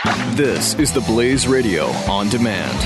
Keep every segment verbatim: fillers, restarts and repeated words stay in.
This is the Blaze Radio on demand.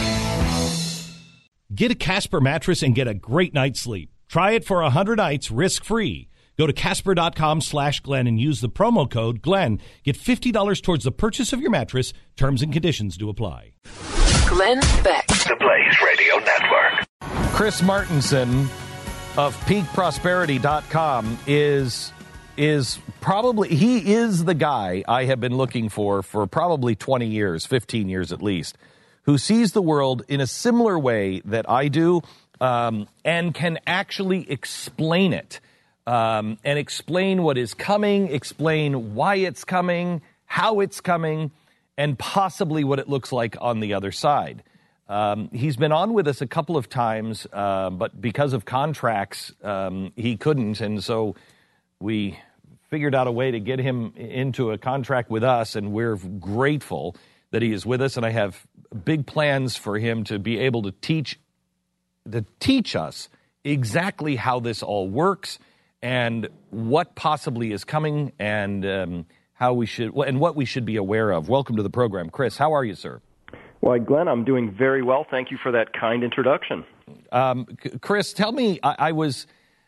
Get a Casper mattress and get a great night's sleep. Try it for one hundred nights risk-free. Go to Casper.com slash Glenn and use the promo code Glenn. Get fifty dollars towards the purchase of your mattress. Terms and conditions do apply. Glenn Beck. The Blaze Radio Network. Chris Martenson of peak prosperity dot com is is probably, he is the guy I have been looking for for probably twenty years, fifteen years at least, who sees the world in a similar way that I do, um, and can actually explain it, um, and explain what is coming, explain why it's coming, how it's coming, and possibly what it looks like on the other side. Um, he's been on with us a couple of times, uh, but because of contracts, um, he couldn't, and so we figured out a way to get him into a contract with us, and we're grateful that he is with us, and I have big plans for him to be able to teach to teach us exactly how this all works and what possibly is coming, and um, how we should and what we should be aware of. Welcome to the program, Chris. How are you, sir? Well, Glenn, I'm doing very well. Thank you for that kind introduction. Um, Chris, tell me, I, I was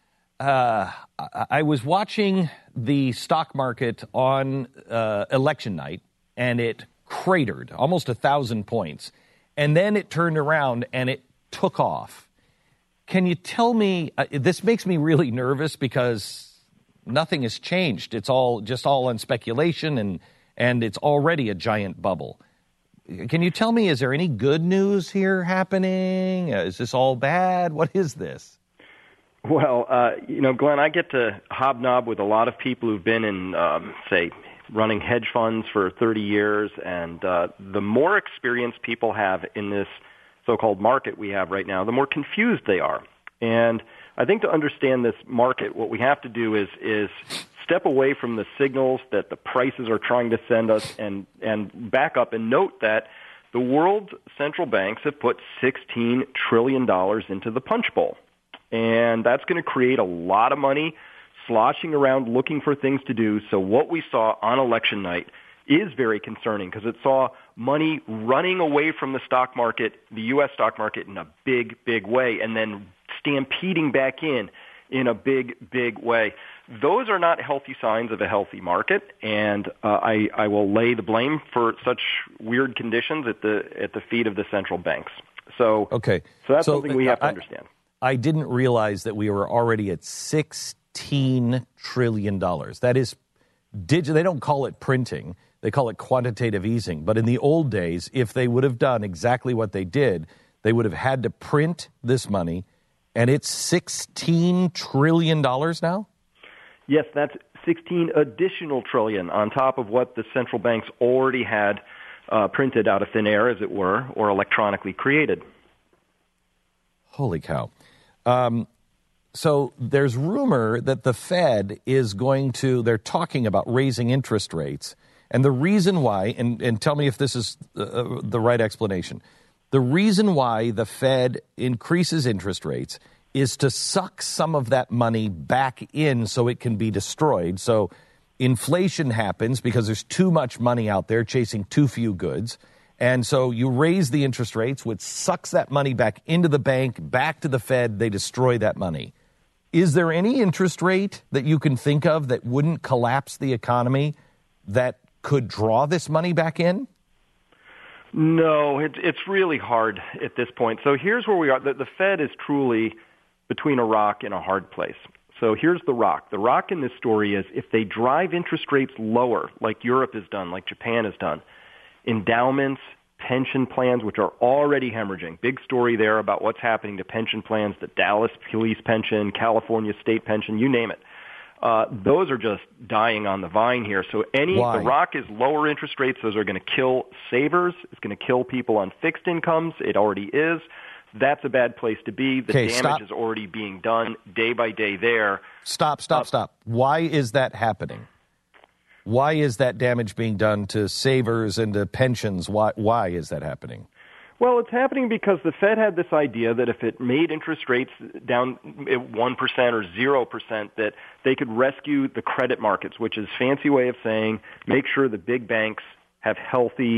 uh, I was watching the stock market on uh, election night, and it cratered almost a thousand points, and then it turned around and it took off. Can you tell me? Uh, this makes me really nervous because nothing has changed. It's all just all on speculation, and and it's already a giant bubble. Can you tell me, is there any good news here happening? Uh, is this all bad? What is this? Well, uh, you know, Glenn, I get to hobnob with a lot of people who've been in, um, say, running hedge funds for thirty years, and uh, the more experience people have in this so-called market we have right now, the more confused they are. And I think to understand this market, what we have to do is is step away from the signals that the prices are trying to send us, and, and back up and note that the world's central banks have put sixteen trillion dollars into the punch bowl. And that's going to create a lot of money sloshing around looking for things to do. So what we saw on election night is very concerning, because it saw money running away from the stock market, the U S stock market, in a big, big way, and then stampeding back in in a big, big way. Those are not healthy signs of a healthy market, and uh, I, I will lay the blame for such weird conditions at the at the feet of the central banks. So, okay. so that's so, something we have to I, understand. I didn't realize that we were already at sixteen trillion dollars. That is, digi- they don't call it printing. They call it quantitative easing. But in the old days, if they would have done exactly what they did, they would have had to print this money, and it's sixteen trillion dollars now? Yes, that's sixteen additional trillion on top of what the central banks already had uh, printed out of thin air, as it were, or electronically created. Holy cow. Um, so there's rumor that the Fed is going to, they're talking about raising interest rates. And the reason why, and, and tell me if this is uh, the right explanation, the reason why the Fed increases interest rates is to suck some of that money back in so it can be destroyed. So inflation happens because there's too much money out there chasing too few goods. And so you raise the interest rates, which sucks that money back into the bank, back to the Fed. They destroy that money. Is there any interest rate that you can think of that wouldn't collapse the economy that could draw this money back in? No, it, it's really hard at this point. So here's where we are. The, the Fed is truly between a rock and a hard place. So here's the rock. The rock in this story is if they drive interest rates lower, like Europe has done, like Japan has done, endowments, pension plans, which are already hemorrhaging. Big story there about what's happening to pension plans, the Dallas police pension, California state pension, you name it. Uh, those are just dying on the vine here. So any Why? the rock is lower interest rates. Those are going to kill savers. It's going to kill people on fixed incomes. It already is. That's a bad place to be. The Okay, damage stop. is already being done day by day there. Stop, stop, Uh, stop. Why is that happening? Why is that damage being done to savers and to pensions? Why, why is that happening? Well, it's happening because the Fed had this idea that if it made interest rates down at one percent or zero percent, that they could rescue the credit markets, which is a fancy way of saying make sure the big banks have healthy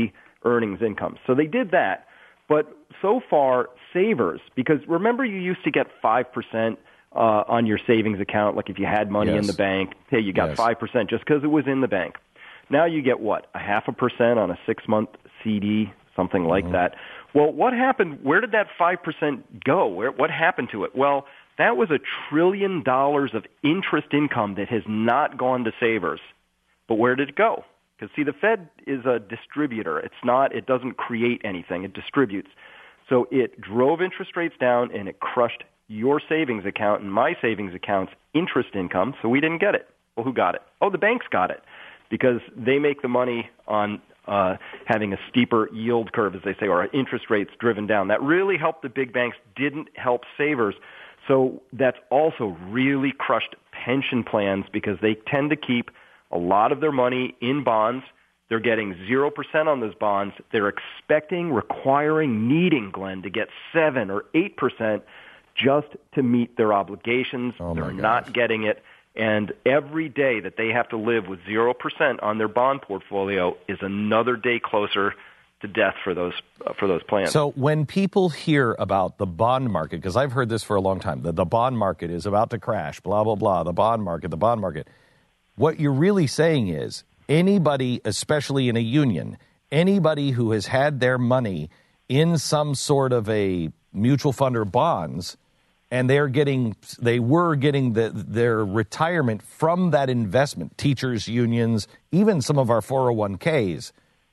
earnings income. So they did that. But so far, savers, because remember you used to get five percent uh, on your savings account, like if you had money yes. in the bank, hey, you got yes. five percent just because it was in the bank. Now you get what, a half a percent on a six-month C D, something like mm-hmm. that. Well, what happened? Where did that five percent go? Where, what happened to it? Well, that was a trillion dollars of interest income that has not gone to savers. But where did it go? Because, see, the Fed is a distributor. It's not, it doesn't create anything. It distributes. So it drove interest rates down, and it crushed your savings account and my savings account's interest income, so we didn't get it. Well, who got it? Oh, the banks got it, because they make the money on uh, having a steeper yield curve, as they say, or interest rates driven down. That really helped the big banks, didn't help savers. So that's also really crushed pension plans, because they tend to keep a lot of their money in bonds. They're getting zero percent on those bonds. They're expecting, requiring, needing, Glenn, to get seven or eight percent just to meet their obligations. Oh They're gosh. not getting it. And every day that they have to live with zero percent on their bond portfolio is another day closer to death for those uh, for those plans. So when people hear about the bond market, because I've heard this for a long time, that the bond market is about to crash, blah, blah, blah, the bond market, the bond market, what you're really saying is anybody, especially in a union, anybody who has had their money in some sort of a mutual fund or bonds, and they're getting, they were getting the, their retirement from that investment, teachers, unions, even some of our four oh one k's,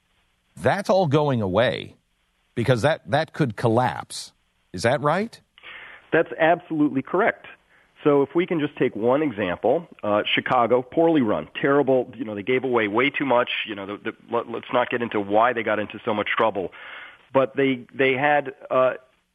that's all going away because that, that could collapse. Is that right? That's absolutely correct. So if we can just take one example, uh, Chicago, poorly run, terrible, you know, they gave away way too much, you know, the, the, let, let's not get into why they got into so much trouble, but they, they had, uh,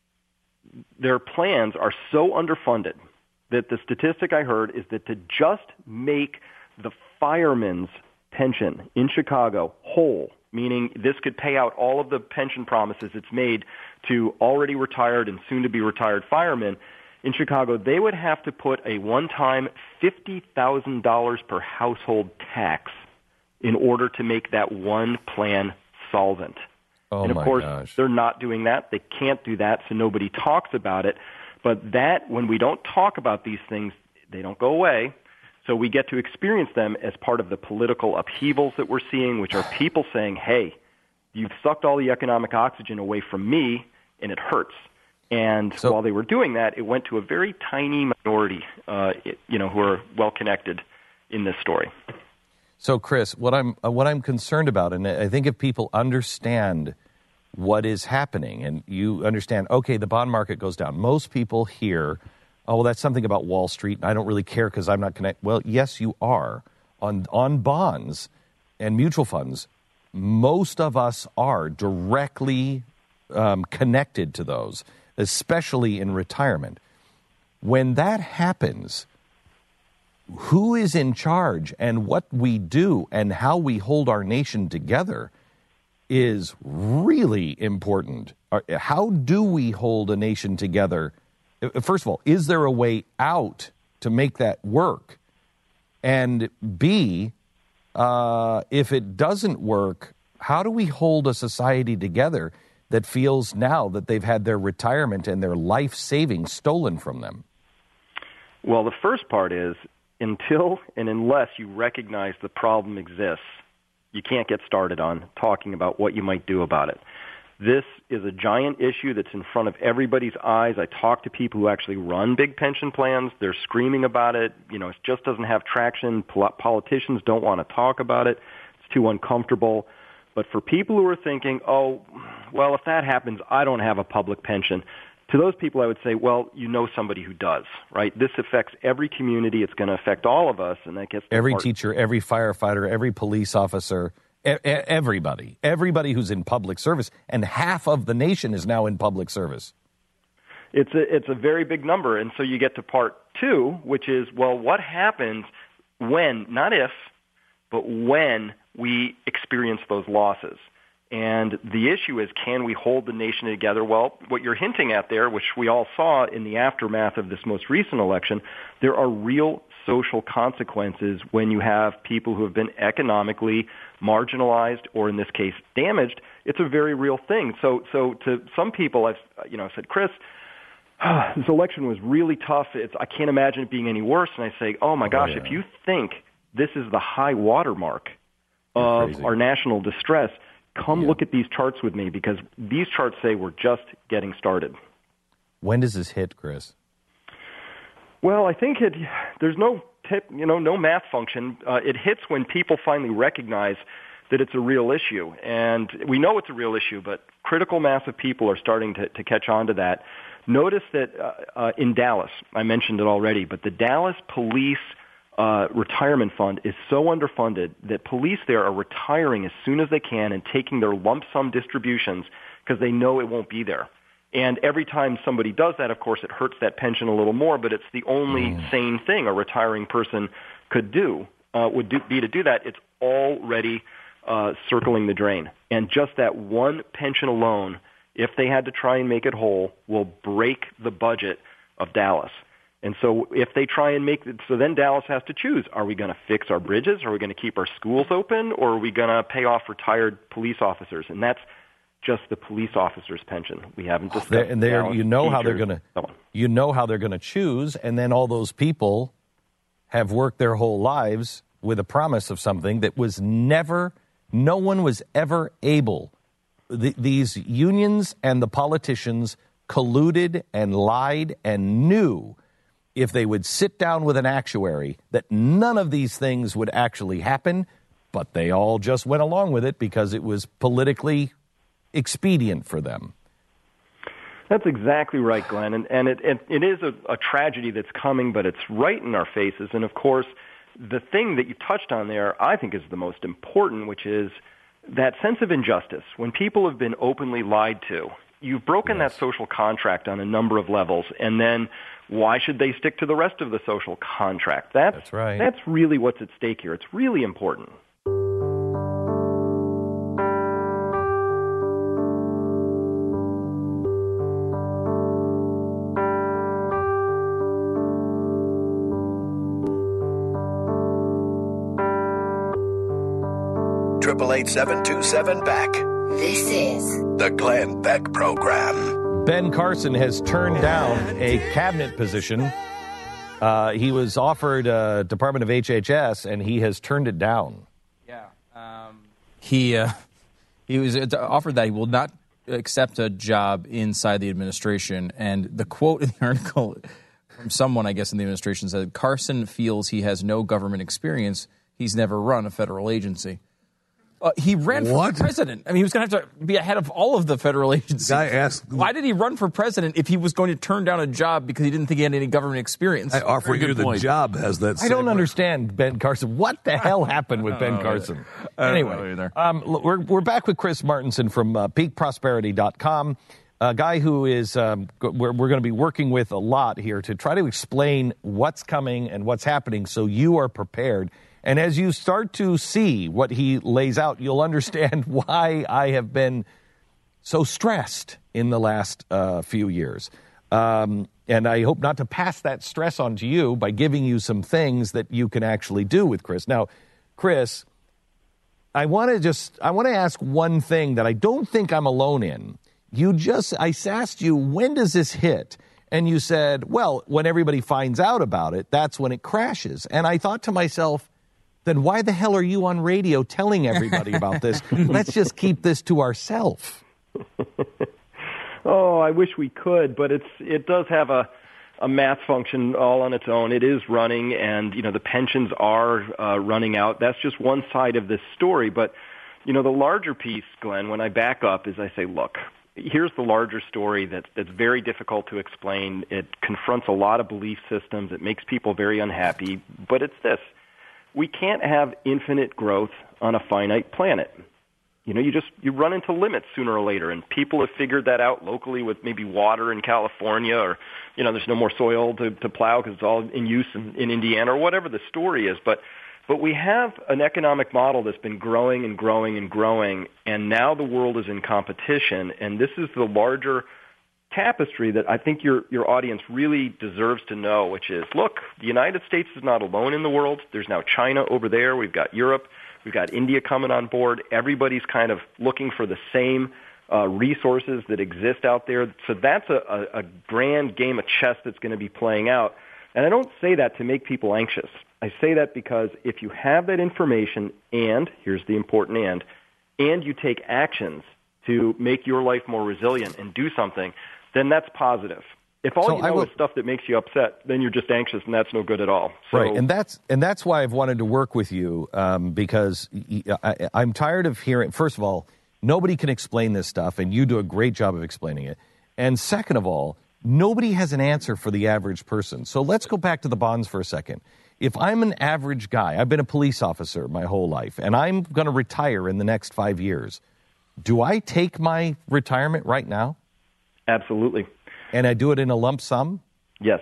their plans are so underfunded that the statistic I heard is that to just make the firemen's pension in Chicago whole, meaning this could pay out all of the pension promises it's made to already retired and soon-to-be retired firemen, in Chicago, they would have to put a one-time fifty thousand dollars per household tax in order to make that one plan solvent. Oh and of my course, gosh. they're not doing that. They can't do that, so nobody talks about it. But that, when we don't talk about these things, they don't go away. So we get to experience them as part of the political upheavals that we're seeing, which are people saying, hey, you've sucked all the economic oxygen away from me, and it hurts. And so, while they were doing that, it went to a very tiny minority, uh, it, you know, who are well connected in this story. So, Chris, what I'm uh, what I'm concerned about, and I think if people understand what is happening, and you understand, okay, the bond market goes down. Most people hear, oh, well, that's something about Wall Street, and I don't really care because I'm not connected. Well, yes, you are. On on bonds and mutual funds, most of us are directly um, connected to those, especially in retirement. When that happens, who is in charge and what we do and how we hold our nation together is really important. How do we hold a nation together? First of all, is there a way out to make that work? And B, uh, if it doesn't work, how do we hold a society together that feels now that they've had their retirement and their life savings stolen from them? Well, the first part is, until and unless you recognize the problem exists, you can't get started on talking about what you might do about it. This is a giant issue that's in front of everybody's eyes. I talk to people who actually run big pension plans. They're screaming about it. You know, it just doesn't have traction. Pol- politicians don't want to talk about it. It's too uncomfortable. But for people who are thinking, oh, well, if that happens, I don't have a public pension, to those people I would say, well, you know somebody who does, right? This affects every community. It's going to affect all of us, and that gets every part. teacher, every firefighter, every police officer, e- everybody, everybody who's in public service, and half of the nation is now in public service. It's a, it's a very big number, and so you get to part two, which is, well, what happens when, not if, but when we experience those losses? And the issue is, can we hold the nation together? Well, what you're hinting at there, which we all saw in the aftermath of this most recent election, there are real social consequences when you have people who have been economically marginalized or, in this case, damaged. It's a very real thing. So, so to some people, I've you know said, Chris, oh, this election was really tough. It's, I can't imagine it being any worse. And I say, oh my gosh, oh, yeah. if you think this is the high watermark of our national distress, come yeah. look at these charts with me, because these charts say we're just getting started. When does this hit, Chris? Well, I think it, there's no tip, you know, no math function. Uh, it hits when people finally recognize that it's a real issue. And we know it's a real issue, but critical mass of people are starting to, to catch on to that. Notice that uh, uh, in Dallas, I mentioned it already, but the Dallas Police Uh, retirement fund is so underfunded that police there are retiring as soon as they can and taking their lump sum distributions because they know it won't be there. And every time somebody does that, of course, it hurts that pension a little more, but it's the only mm. sane thing a retiring person could do, uh, would do, be to do that. It's already uh, circling the drain. And just that one pension alone, if they had to try and make it whole, will break the budget of Dallas. And so if they try and make it, so then Dallas has to choose. Are we going to fix our bridges? Are we going to keep our schools open? Or are we going to pay off retired police officers? And that's just the police officers' pension. We haven't discussed they're, and they're, you know how they're going to, so you know how they're going to choose. And then all those people have worked their whole lives with a promise of something that was never, no one was ever able. The, these unions and the politicians colluded and lied and knew if they would sit down with an actuary, that none of these things would actually happen, but they all just went along with it because it was politically expedient for them. That's exactly right, Glenn. And, and it, it, it is a, a tragedy that's coming, but it's right in our faces. And, of course, the thing that you touched on there I think is the most important, which is that sense of injustice. When people have been openly lied to, you've broken yes. that social contract on a number of levels, and then why should they stick to the rest of the social contract? That's, that's right. That's really what's at stake here. It's really important. Triple eight seven two seven back. This is the Glenn Beck Program. Ben Carson has turned down a cabinet position. Uh, he was offered a Department of H H S, and he has turned it down. Yeah. Um, he uh, he was offered that he will not accept a job inside the administration. And the quote in the article from someone, I guess, in the administration said, Carson feels he has no government experience. He's never run a federal agency. Uh, he ran what? for president. I mean, he was going to have to be ahead of all of the federal agencies. Guy asked, why did he run for president if he was going to turn down a job because he didn't think he had any government experience? I offer you the point. Job has that. I don't understand Ben Carson. What the hell happened with Ben Carson? Anyway, um, we're we're back with Chris Martenson from uh, peak prosperity dot com, a guy who is um, we're we're going to be working with a lot here to try to explain what's coming and what's happening, so you are prepared. And as you start to see what he lays out, you'll understand why I have been so stressed in the last uh, few years. Um, and I hope not to pass that stress on to you by giving you some things that you can actually do with Chris. Now, Chris, I want to just, I want to ask one thing that I don't think I'm alone in. You just, I asked you, when does this hit? And you said, well, when everybody finds out about it, that's when it crashes. And I thought to myself, then why the hell are you on radio telling everybody about this? Let's just keep this to ourselves. Oh, I wish we could, but it's it does have a, a math function all on its own. It is running, and you know the pensions are uh, running out. That's just one side of this story. But you know the larger piece, Glenn, when I back up, is I say, look, here's the larger story that's that's very difficult to explain. It confronts a lot of belief systems. It makes people very unhappy. But it's this. We can't have infinite growth on a finite planet. You know, you just you run into limits sooner or later, and people have figured that out locally with maybe water in California, or you know, there's no more soil to, to plow because it's all in use in, in Indiana, or whatever the story is. But But we have an economic model that's been growing and growing and growing, and now the world is in competition, and this is the larger tapestry that I think your your audience really deserves to know, which is, look, the United States is not alone in the world. There's now China over there. We've got Europe. We've got India coming on board. Everybody's kind of looking for the same uh, resources that exist out there. So that's a, a, a grand game of chess that's going to be playing out. And I don't say that to make people anxious. I say that because if you have that information and, here's the important and, and you take actions to make your life more resilient and do something, then that's positive. If all so you know will, is stuff that makes you upset, then you're just anxious, and that's no good at all. So, right, and that's and that's why I've wanted to work with you, um, because I, I'm tired of hearing, first of all, nobody can explain this stuff, and you do a great job of explaining it. And second of all, nobody has an answer for the average person. So let's go back to the bonds for a second. If I'm an average guy, I've been a police officer my whole life, and I'm going to retire in the next five years, do I take my retirement right now? Absolutely. And I do it in a lump sum? Yes.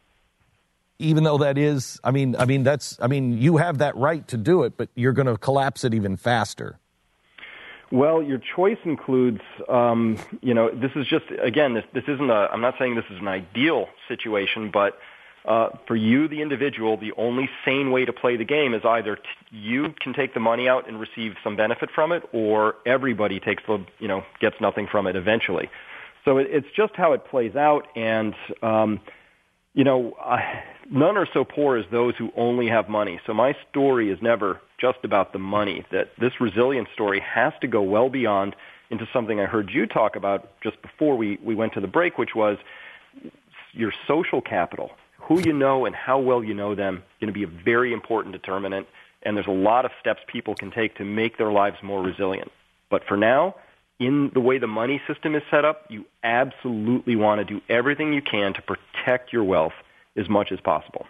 Even though that is, I mean, I mean, that's, I mean, you have that right to do it, but you're going to collapse it even faster. Well, your choice includes, um, you know, this is just, again, this, this isn't a, I'm not saying this is an ideal situation, but uh, for you, the individual, the only sane way to play the game is either t- you can take the money out and receive some benefit from it, or everybody takes the, you know, gets nothing from it eventually. So it, it's just how it plays out, and, um, you know, uh, none are so poor as those who only have money. So my story is never just about the money. That this resilience story has to go well beyond into something I heard you talk about just before we, we went to the break, which was your social capital. Who you know and how well you know them is going to be a very important determinant, and there's a lot of steps people can take to make their lives more resilient. But for now, in the way the money system is set up, you absolutely want to do everything you can to protect your wealth as much as possible.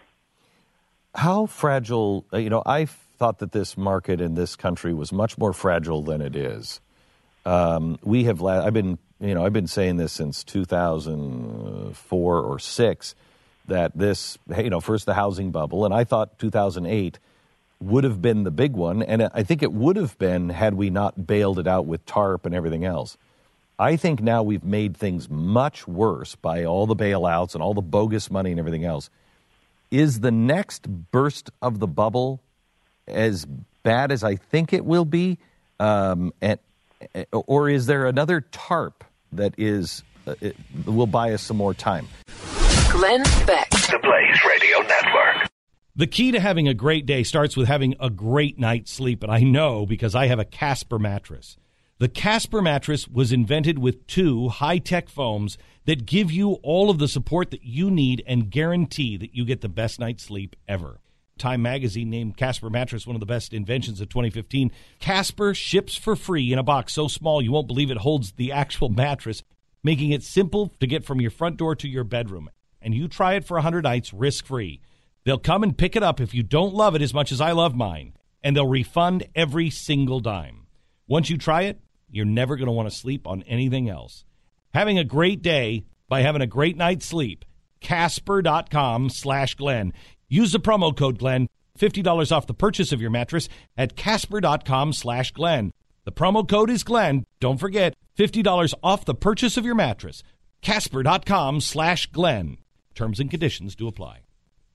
How fragile, you know, I thought that this market in this country was much more fragile than it is. Um, we have, I've been, you know, I've been saying this since two thousand four or six, that this, you know, first the housing bubble, and I thought two thousand eight would have been the big one, and I think it would have been had we not bailed it out with TARP and everything else. I think now we've made things much worse by all the bailouts and all the bogus money and everything else. Is the next burst of the bubble as bad as I think it will be, um, and, or is there another TARP that is uh, it, will buy us some more time? Glenn Beck. The Blaze Radio Network. The key to having a great day starts with having a great night's sleep, and I know because I have a Casper mattress. The Casper mattress was invented with two high-tech foams that give you all of the support that you need and guarantee that you get the best night's sleep ever. Time magazine named Casper mattress one of the best inventions of twenty fifteen. Casper ships for free in a box so small you won't believe it holds the actual mattress, making it simple to get from your front door to your bedroom. And you try it for one hundred nights risk-free. They'll come and pick it up if you don't love it as much as I love mine, and they'll refund every single dime. Once you try it, you're never going to want to sleep on anything else. Having a great day by having a great night's sleep. Casper.com slash Glenn. Use the promo code Glenn. fifty dollars off the purchase of your mattress at Casper.com slash Glenn. The promo code is Glenn. Don't forget, fifty dollars off the purchase of your mattress. Casper.com slash Glenn. Terms and conditions do apply.